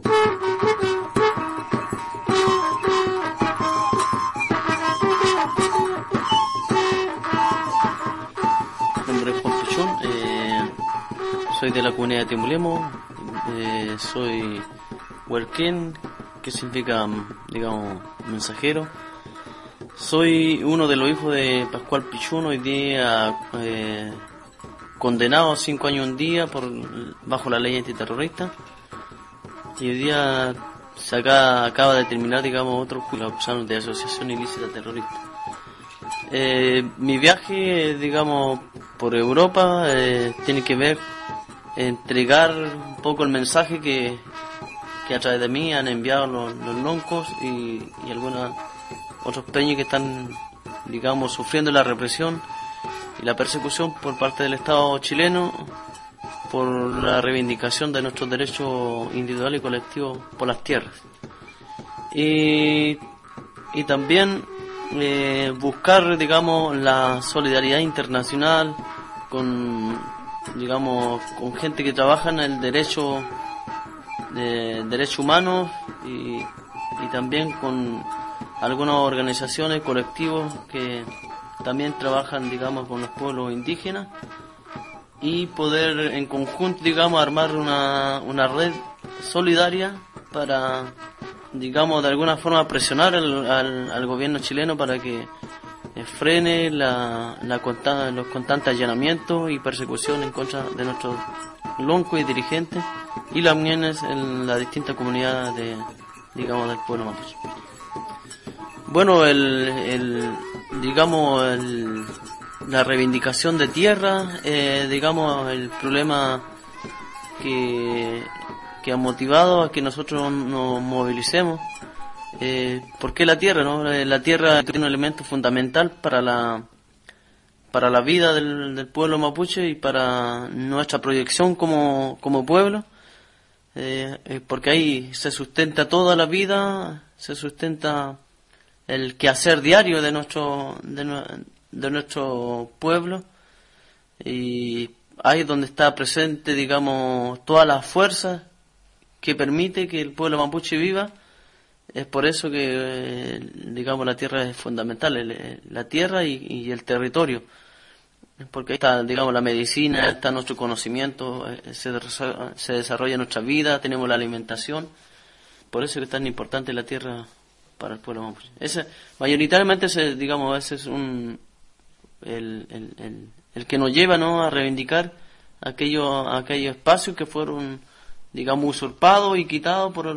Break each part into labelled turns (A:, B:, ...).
A: Mi nombre es Juan Pichón, soy de la comunidad de Timulemo, soy huerquén, que significa, digamos, mensajero. Soy uno de los hijos de Pascual Pichón, hoy día condenado a 5 años un día bajo la ley antiterrorista. Y hoy día acaba de terminar, digamos, otro juicio acusado de asociación ilícita terrorista. Mi viaje, digamos, por Europa tiene que ver entregar un poco el mensaje que a través de mí han enviado los loncos y algunos otros peñas que están, digamos, sufriendo la represión y la persecución por parte del Estado chileno por la reivindicación de nuestros derechos individuales y colectivos por las tierras. Y también buscar, digamos, la solidaridad internacional con gente que trabaja en el derechos humanos y también con algunas organizaciones, colectivos que también trabajan, digamos, con los pueblos indígenas, y poder en conjunto, digamos, armar una red solidaria para, digamos, de alguna forma presionar al gobierno chileno para que frene los constantes allanamientos y persecución en contra de nuestros loncos y dirigentes y las uniones en las distintas comunidades digamos, del pueblo mapuche. Bueno, la reivindicación de tierra, digamos, el problema que ha motivado a que nosotros nos movilicemos. ¿Por qué la tierra, no? La tierra es un elemento fundamental para la vida del pueblo mapuche y para nuestra proyección como pueblo, porque ahí se sustenta toda la vida, se sustenta el quehacer diario de nuestro pueblo, y ahí es donde está presente, digamos, todas las fuerzas que permite que el pueblo mapuche viva. Es por eso que, digamos, la tierra es fundamental, la tierra y el territorio, porque ahí está, digamos, la medicina, está nuestro conocimiento, se desarrolla nuestra vida, tenemos la alimentación. Por eso que es tan importante la tierra para el pueblo mapuche. Mayoritariamente ese es el que nos lleva, ¿no?, a reivindicar aquellos espacios que fueron, digamos, usurpados y quitados por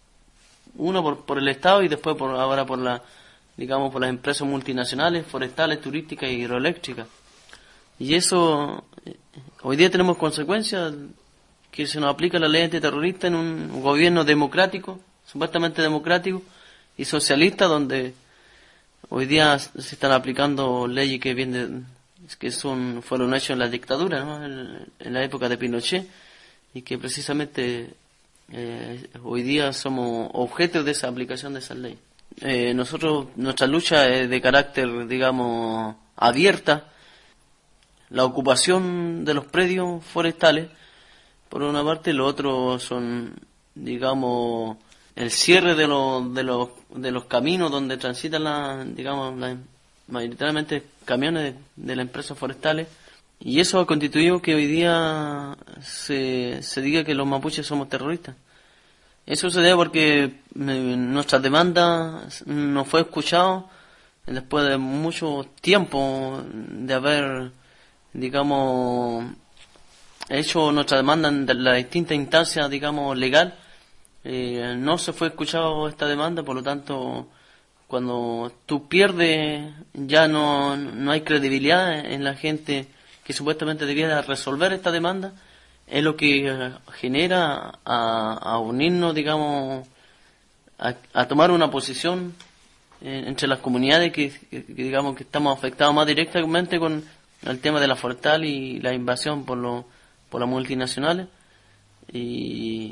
A: el Estado y después ahora por las empresas multinacionales, forestales, turísticas y hidroeléctricas. Y eso, hoy día tenemos consecuencias que se nos aplica la ley antiterrorista en un gobierno democrático, supuestamente democrático y socialista, donde hoy día se están aplicando leyes que fueron hechas en la dictadura, ¿no?, en la época de Pinochet, y que precisamente hoy día somos objeto de esa aplicación de esas leyes. Nuestra lucha es de carácter, digamos, abierta. La ocupación de los predios forestales, por una parte, lo otro son, digamos, el cierre de los caminos donde transitan mayoritariamente camiones de las empresas forestales, y eso ha constituido que hoy día se diga que los mapuches somos terroristas. Eso se debe porque nuestra demanda no fue escuchada después de mucho tiempo de haber, digamos, hecho nuestra demanda en las distintas instancias, digamos, legal. No se fue escuchado esta demanda, por lo tanto, cuando tú pierdes, ya no hay credibilidad en la gente que supuestamente debía resolver esta demanda. Es lo que genera a unirnos, digamos, a tomar una posición entre las comunidades que digamos que estamos afectados más directamente con el tema de la forestal y la invasión por las multinacionales, y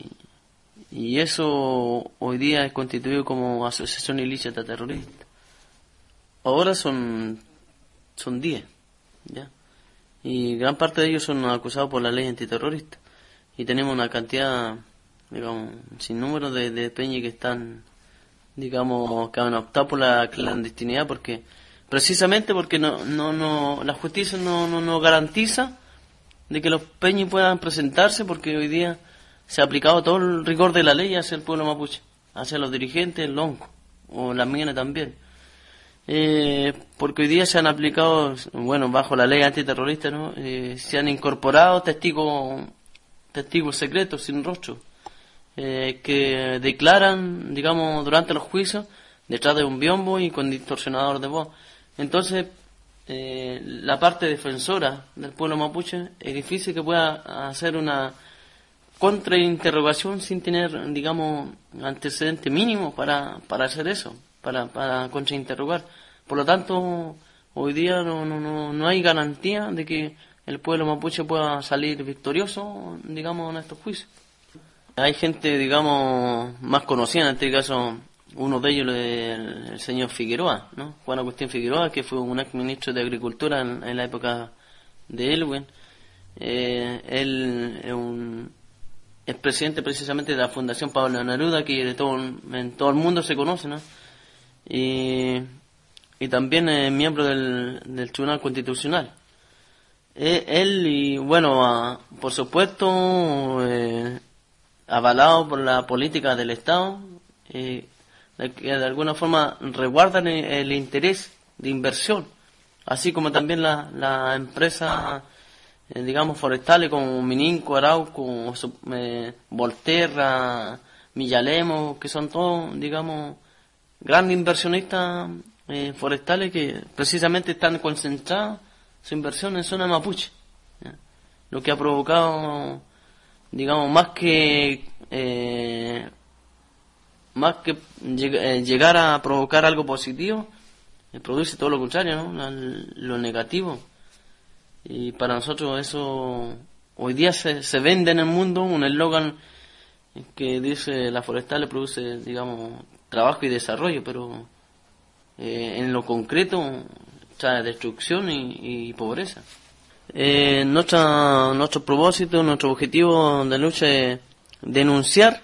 A: eso hoy día es constituido como asociación ilícita terrorista. Ahora son 10, ¿ya? Y gran parte de ellos son acusados por la ley antiterrorista, y tenemos una cantidad digamos, sin número de peñas que están, digamos, que han optado por la clandestinidad precisamente porque la justicia no garantiza de que los peñas puedan presentarse, porque hoy día se ha aplicado todo el rigor de la ley hacia el pueblo mapuche, hacia los dirigentes, el lonco, o las minas también. Porque hoy día se han aplicado, bueno, bajo la ley antiterrorista, ¿no? Se han incorporado testigos secretos sin rostro, que declaran, digamos, durante los juicios, detrás de un biombo y con distorsionador de voz. Entonces, la parte defensora del pueblo mapuche es difícil que pueda hacer una contrainterrogación sin tener, digamos, antecedente mínimo para hacer eso, para contrainterrogar. Por lo tanto, hoy día no hay garantía de que el pueblo mapuche pueda salir victorioso, digamos, en estos juicios. Hay gente, digamos, más conocida, en este caso, uno de ellos el señor Figueroa, ¿no? Juan Agustín Figueroa, que fue un ex ministro de Agricultura en la época de Elwin. Él es presidente precisamente de la Fundación Pablo Neruda, que en todo el mundo se conoce, ¿no? Y también es miembro del Tribunal Constitucional. Él, y bueno, por supuesto, avalado por la política del Estado, que de alguna forma resguardan el interés de inversión, así como también las empresas, digamos, forestales como Mininco, Arauco, Volterra, Millalemo, que son todos, digamos, grandes inversionistas forestales que precisamente están concentrados su inversión en zona mapuche, ¿ya? Lo que ha provocado, digamos, más que llegar a provocar algo positivo, produce todo lo contrario, ¿no? Lo negativo. Y para nosotros eso hoy día se vende en el mundo un eslogan que dice: la forestal le produce, digamos, trabajo y desarrollo, pero en lo concreto trae destrucción y pobreza. Nuestro propósito, nuestro objetivo de lucha es denunciar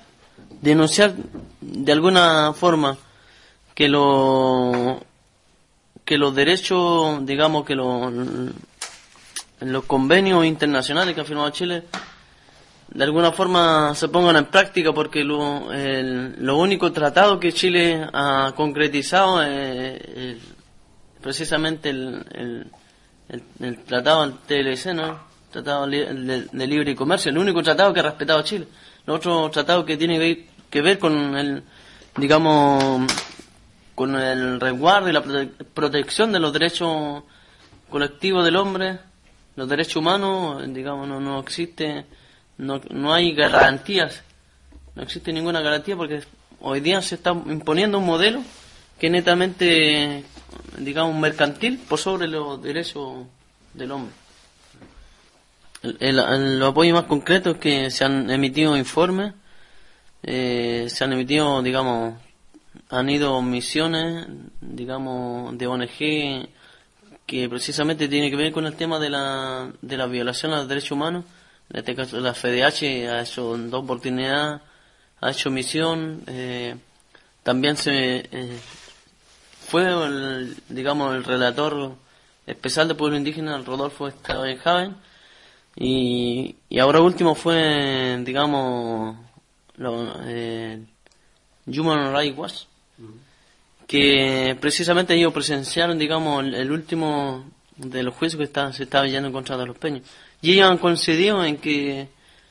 A: de alguna forma que los derechos, digamos, que los convenios internacionales que ha firmado Chile de alguna forma se pongan en práctica, porque lo único tratado que Chile ha concretizado es precisamente el tratado del TLC, ¿no? Tratado de Libre Comercio, el único tratado que ha respetado Chile. Los otros tratados que tienen que ver con digamos, con el resguardo y la protección de los derechos colectivos del hombre, los derechos humanos, digamos, no existe, no hay garantías, no existe ninguna garantía, porque hoy día se está imponiendo un modelo que es netamente, digamos, mercantil por sobre los derechos del hombre. El apoyo más concreto es que se han emitido informes, digamos, han ido misiones, digamos, de ONG que precisamente tiene que ver con el tema de la violación a los derechos humanos. En este caso la FDH ha hecho 2 oportunidades, ha hecho misión, también fue digamos, el relator especial de pueblo indígena, el Rodolfo Stavenhaven, y ahora último fue, digamos, Human Rights Watch, que precisamente ellos presenciaron, digamos, el último de los juicios que se estaba llevando en contra de los peñas, y ellos han concedido en que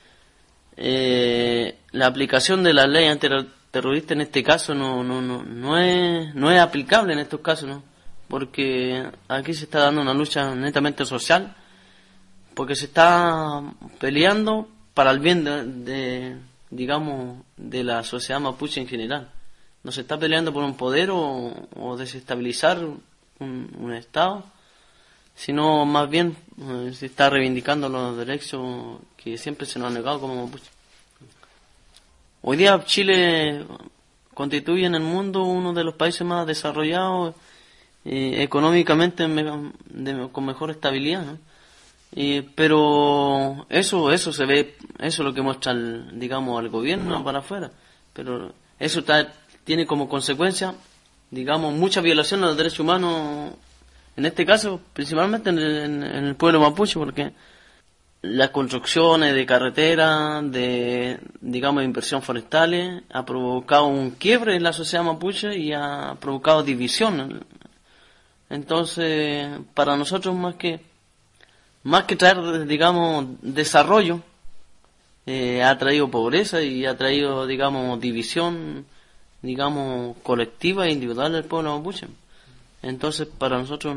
A: la aplicación de la ley antiterrorista en este caso no es aplicable en estos casos, ¿no? Porque aquí se está dando una lucha netamente social, porque se está peleando para el bien digamos, de la sociedad mapuche en general. No se está peleando por un poder o desestabilizar un Estado, sino más bien se está reivindicando los derechos que siempre se nos han negado como mapuche. Hoy día Chile constituye en el mundo uno de los países más desarrollados económicamente, con mejor estabilidad, ¿no? Pero eso se ve, eso es lo que muestra digamos al gobierno para afuera, pero eso tiene como consecuencia, digamos, mucha violación a los derechos humanos, en este caso principalmente en el pueblo mapuche, porque las construcciones de carreteras, de digamos inversión forestales, ha provocado un quiebre en la sociedad mapuche y ha provocado división. Entonces, para nosotros más que traer, digamos, desarrollo, ha traído pobreza y ha traído, digamos, división, digamos, colectiva e individual del pueblo mapuche. Entonces, para nosotros,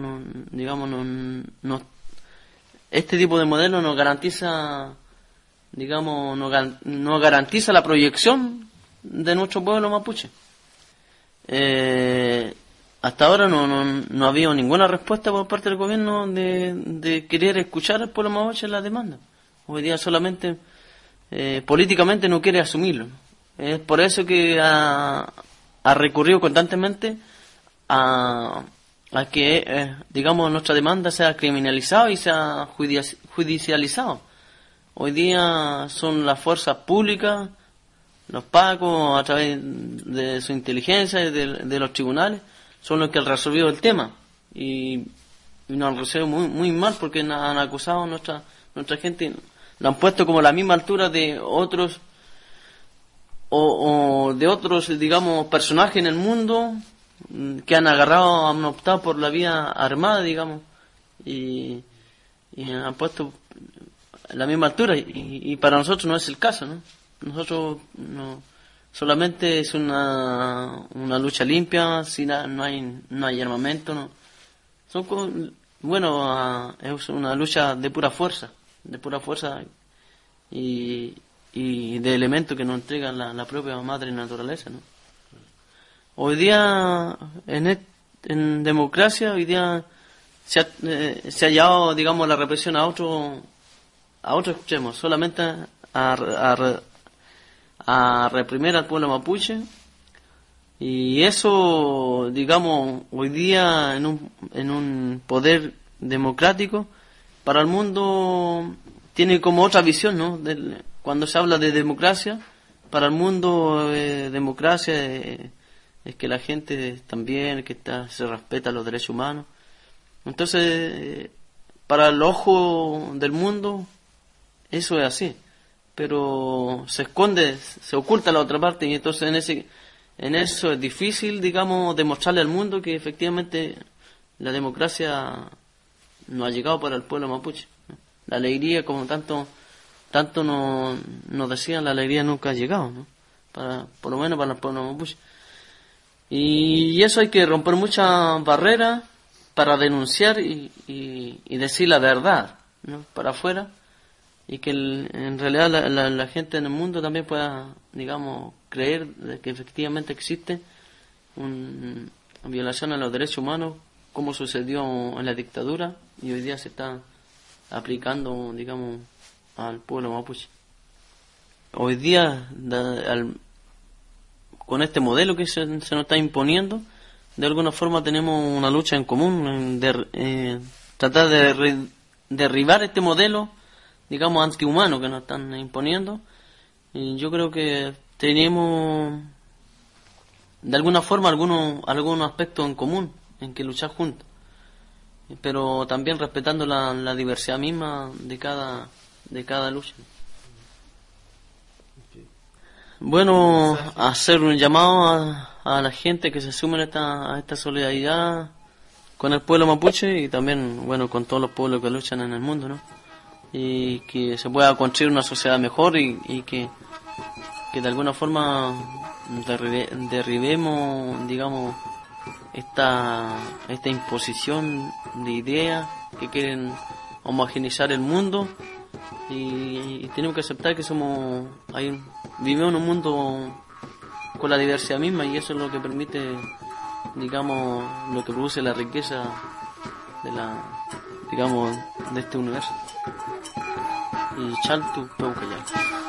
A: este tipo de modelo nos garantiza, digamos, no garantiza la proyección de nuestro pueblo mapuche. Hasta ahora no ha habido ninguna respuesta por parte del gobierno de querer escuchar al pueblo mapuche en la demanda. Hoy día solamente políticamente no quiere asumirlo. Es por eso que ha recurrido constantemente a que, digamos, nuestra demanda sea criminalizada y sea judicializada. Hoy día son las fuerzas públicas, los pacos, a través de su inteligencia y de los tribunales, son los que han resolvido el tema. Y nos han resuelto muy mal porque han acusado a nuestra gente, lo han puesto como a la misma altura de otros o de otros, digamos, personajes en el mundo que han optado por la vía armada, digamos, y han puesto la misma altura, y para nosotros no es el caso, ¿no? Nosotros solamente es una lucha limpia, no hay armamento, ¿no? Es una lucha de pura fuerza y de elementos que nos entregan la propia madre naturaleza, ¿no? Hoy día, en democracia, hoy día se ha llevado, digamos, la represión a otro extremo, solamente a reprimir al pueblo mapuche, y eso, digamos, hoy día en un poder democrático para el mundo tiene como otra visión, ¿no? Cuando se habla de democracia, para el mundo democracia es que la gente también, se respeta los derechos humanos. Entonces, para el ojo del mundo, eso es así. Pero se oculta la otra parte, y entonces en eso es difícil, digamos, demostrarle al mundo que efectivamente la democracia no ha llegado para el pueblo mapuche, ¿no? La alegría, como tanto nos decían, la alegría nunca ha llegado, ¿no? Por lo menos para el pueblo mapuche. Y eso hay que romper muchas barreras para denunciar y decir la verdad, ¿no? Para afuera, y que en realidad la gente en el mundo también pueda, digamos, creer de que efectivamente existe una violación a los derechos humanos, como sucedió en la dictadura y hoy día se está aplicando, digamos, al pueblo mapuche. Hoy día, con este modelo que se nos está imponiendo, de alguna forma tenemos una lucha en común, tratar de derribar este modelo, digamos, antihumano que nos están imponiendo. Y yo creo que tenemos de alguna forma algunos aspectos en común en que luchar juntos, pero también respetando la diversidad misma de cada lucha. Bueno, hacer un llamado a la gente que se sume a esta solidaridad con el pueblo mapuche y también, bueno, con todos los pueblos que luchan en el mundo, ¿no? Y que se pueda construir una sociedad mejor y que de alguna forma derribemos, digamos, esta imposición de ideas que quieren homogeneizar el mundo, y tenemos que aceptar que vivimos en un mundo con la diversidad misma, y eso es lo que permite, digamos, lo que produce la riqueza de este universo. Y Chaltu Peucayal.